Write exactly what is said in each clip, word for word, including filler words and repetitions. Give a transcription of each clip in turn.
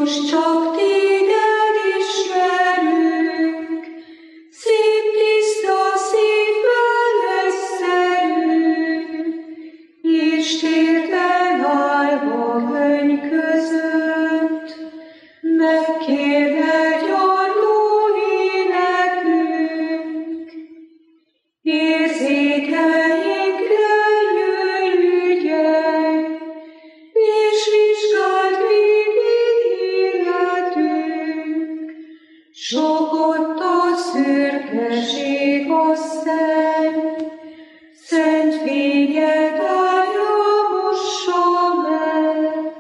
Krisztus, csak téged ismerünk, szép tiszta szívvel egyszerű, és térden állva könny között, megkérlek gyarlói nekünk. Érzékeinkre jöjj ügyelj, és vizsgáld végig életünk. Sok ott a szürkeség, a szenny, szent fényed állja mossa meg.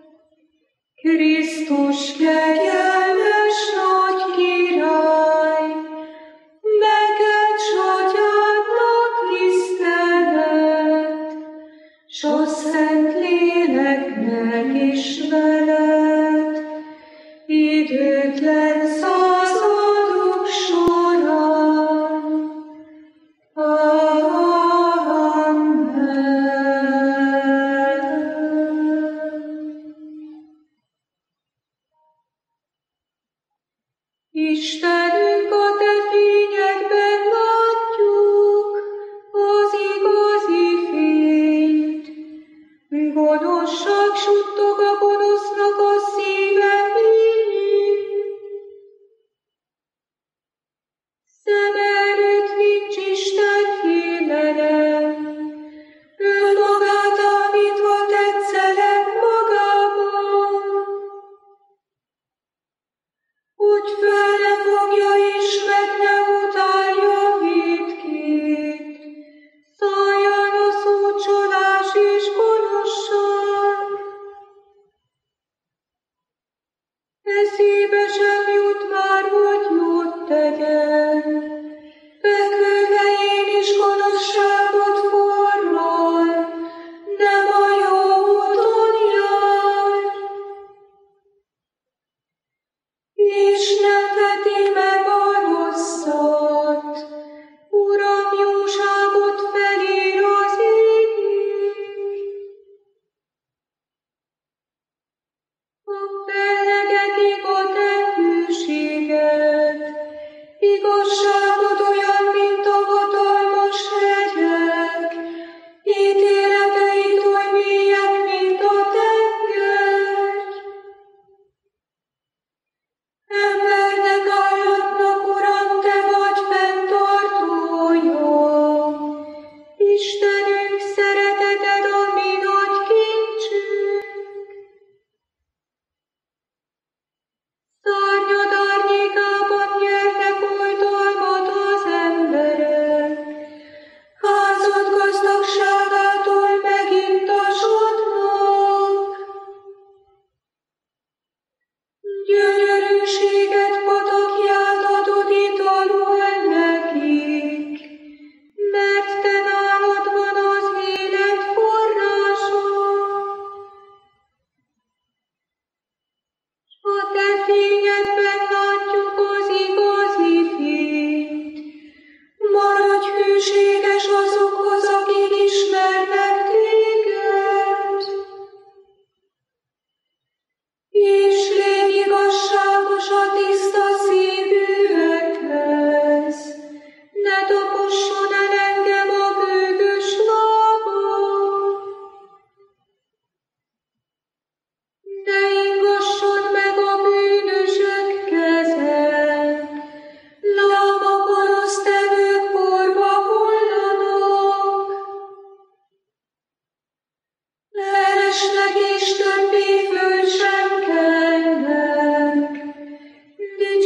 Krisztus kegyelmes nagy király, neked s atyádnak tisztelet, s a Szentléleknek is veled, időtlen századok során. Istenünk, a te fényedben látjuk az igazi fényt. Gonoszság suttog a gonosznak a szíve fényén. Szem előtt nincs Isten félelem, önmagát állítva tetszeleg magában, hogy fel ne fogja és meg ne utálja vétkét, szálljon a szócsolás és gonoszság. Eszébe sem jut már, hogy jót tegyen, fekvőhelyén is gonoszságot forral, nem a jó úton jár. És nem veti meg a rosszat, Uram, jóságot felír az égért. Fellegetik a te hűséged, igazságod olyan, mint a hatalmas hegyek, ítéleteid oly mélyek, mint a tenger. Embernek, állatnak, Uram, te vagy fenntartója. Istenünk, szereteted a mi nagy kincsünk. Szárnyad árnyékában nyernek oltalmat az emberek, házad gazdagságától megintasodnak. Gyönyörűséget patakját adod italul nekik, mert te nálad van az élet forrása. A te fényedben látjuk az igazi fényt, maradj hűséges azokhoz, akik ismernek téged. És légy igazságos a tiszta szívűekhez, ne taposson el engem a bűnös lába. Ne ingasson meg a bűnösök keze, lám a gonosztevők porba hullanak. Leresnek és többé föl sem kelnek, dicsérj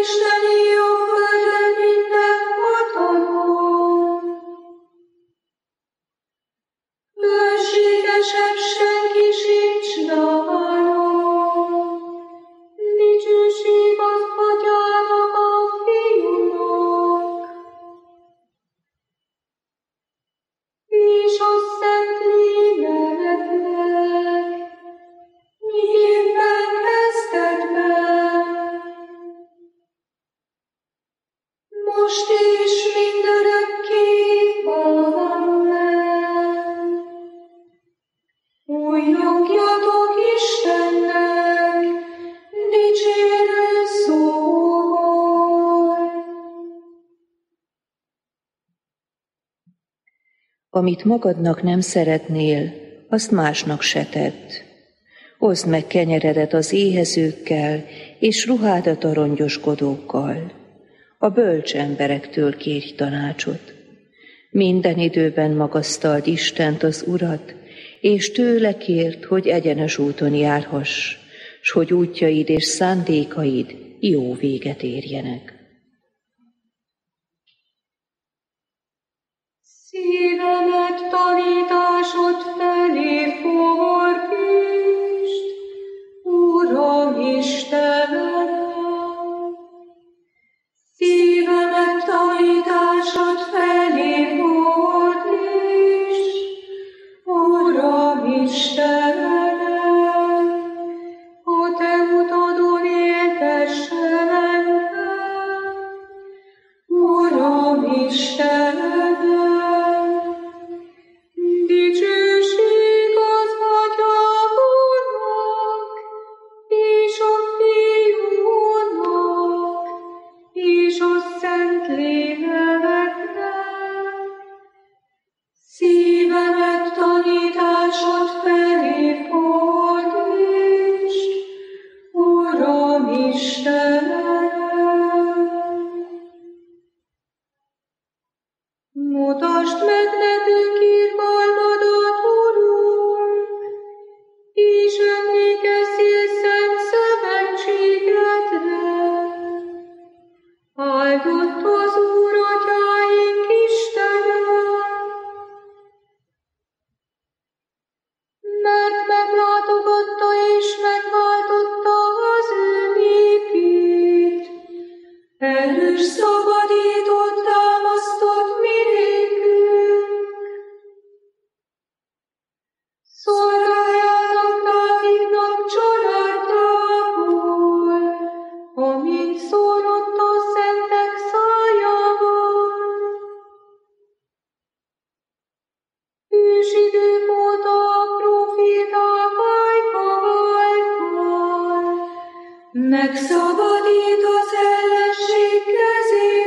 isteni a földön minden hatalom. Bölségesebb senki sincs nálam. Dicsőség az Atyának, a Fiúnak, és a Szent Léleknek, miképpen kezdetben, most és mindörökké. Amen. Újjongjatok Istennek dicsérő szóval. Amit magadnak nem szeretnél, azt másnak se tedd. Oszd meg kenyeredet az éhezőkkel, és ruhádat a rongyoskodókkal. A bölcs emberektől kérj tanácsot. Minden időben magasztald Istent, az Urat, és tőle kérd, hogy egyenes úton járhass, s hogy útjaid és szándékaid jó véget érjenek. Szívemet tanításod felé fordítsd, Uram Istenem. Szívemet tanításod felé fordítsd, Uram Istenem. A te utadon éltessen engem, Uram Istenem. Dicsőség az Atyának, és a Fiúnak, és a Szent Léleknek. Szívemet tanításod felé fordítsd, Uram Istenem. Mutasd meg nekünk irgalmadat, Urunk, és emlékezzél szent szövetségedre. Áldott az Úr atyáink Istene, mert meglátogatta és megváltotta az ő népét. Erős szabadított, támasztott mi nékünk. Szolgáljának Dávidnak családjából, amint szólott a szentek szájával. Ősidők óta a proféták ajka által megszabadít az ellenség kezéből.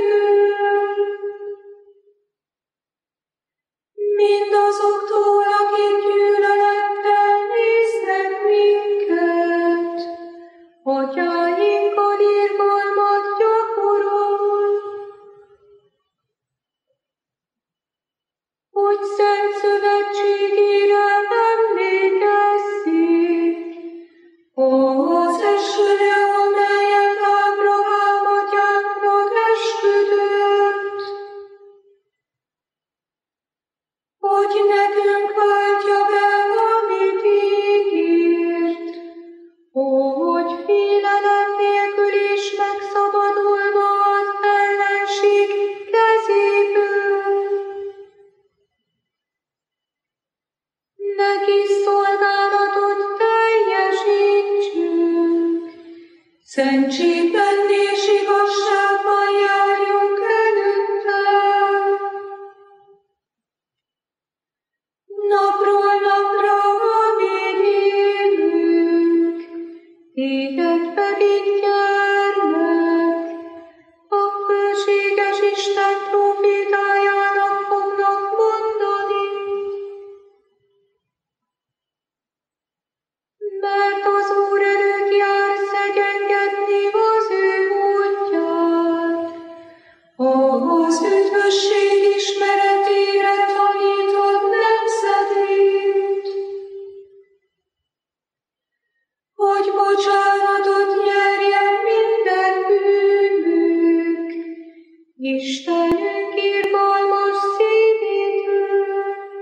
Istenünk irgalmas szívéből,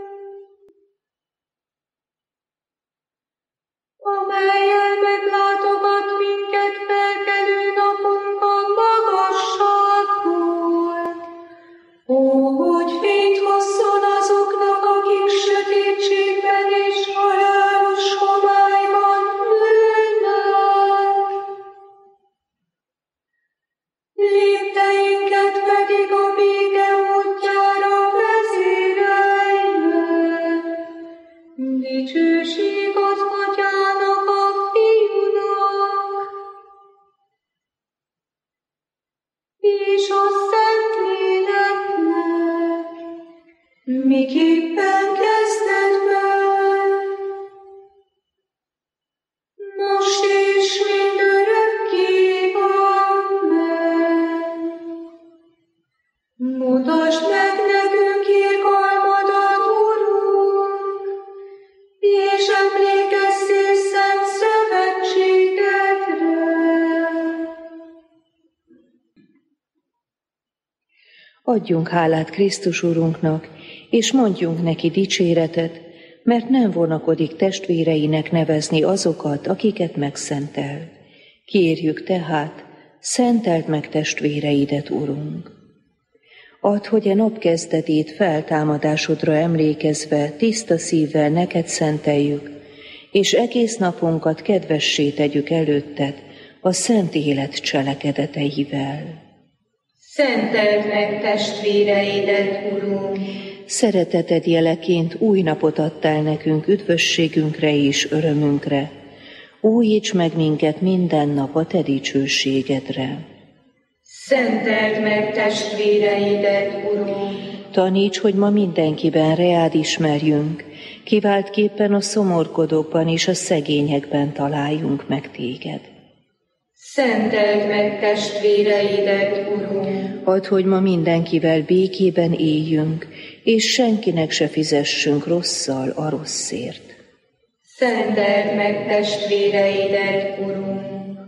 amellyel meglátogat minket felkelő napunkon magasságból. Ó, hogy fényt hozzon azoknak, akik sötétségben és halálos homályban ülnek. Lépteinket pedig a béke útjára vezérelje. Dicsőség az Atyának, a Fiúnak, és a Szentléleknek, miképpen kezdetben, most és mindörökké. Amen. Mutasd meg nekünk irgalmadat, Urunk, és emlékezzél szent szövetségedre. Adjunk hálát Krisztus Urunknak, és mondjunk neki dicséretet, mert nem vonakodik testvéreinek nevezni azokat, akiket megszentel. Kérjük tehát, szenteld meg testvéreidet, Urunk. Add, hogy a nap kezdetét feltámadásodra emlékezve tiszta szívvel neked szenteljük, és egész napunkat kedvessé tegyük előtted a szent élet cselekedeteivel. Szenteld meg testvéreidet, Urunk! Szereteted jeleként új napot adtál nekünk üdvösségünkre és örömünkre. Újíts meg minket minden nap a te dicsőségedre. Szenteld meg testvéreidet, Urunk! Taníts, hogy ma mindenkiben reád ismerjünk, kiváltképpen a szomorkodókban és a szegényekben találjunk meg téged. Szenteld meg testvéreidet, Urunk! Add, hogy ma mindenkivel békében éljünk, és senkinek se fizessünk rosszal a rosszért. Szenteld meg testvéreidet, Urunk!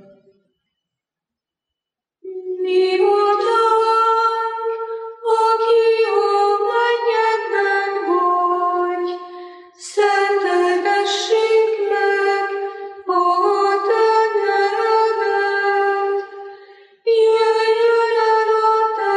Mi Atyánk, aki a mennyekben vagy, szenteltessék meg a te neved. Jöjjön el a te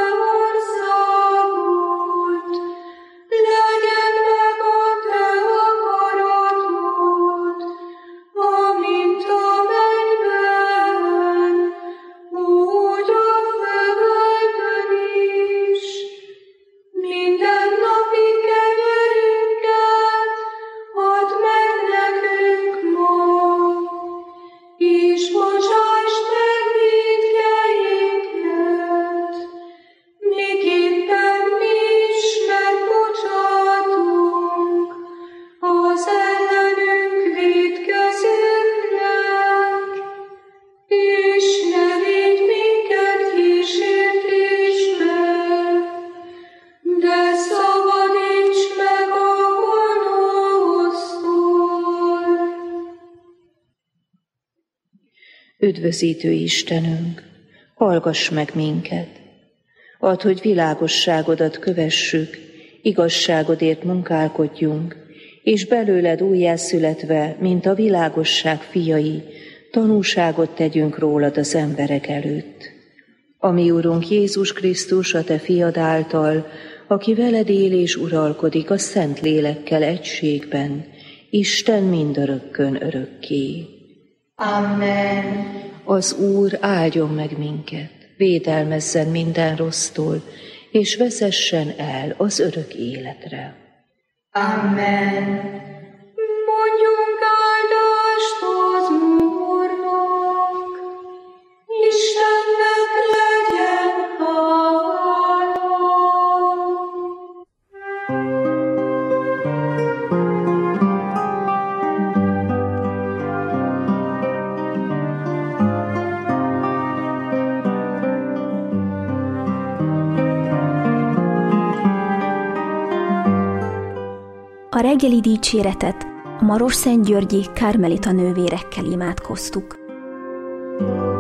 országod, legyen meg a te akaratod, amint a mennyben, úgy a földön is. Minden napi kenyerünket add meg nekünk ma, és bocsásd meg vétkeinket, miképpen mi is megbocsátunk az ellenünk vétkezőknek, és ne vigy minket kísértésbe, de szabadíts meg a gonosztól. Üdvözítő Istenünk, hallgass meg minket. Add, hogy világosságodat kövessük, igazságodért munkálkodjunk, és belőled újjászületve, mint a világosság fiai, tanúságot tegyünk rólad az emberek előtt. A mi Urunk Jézus Krisztus, a te fiad által, aki veled él és uralkodik a Szent Lélekkel egységben, Isten mindörökkön örökké. Amen. Az Úr áldjon meg minket, védelmezzen minden rossztól, és vezessen el az örök életre. Amen. Mondjunk áldást az Úrnak, Istennek legyen hála. A reggeli dicséretet a Marosszentgyörgyi Kármelita nővérekkel imádkoztuk.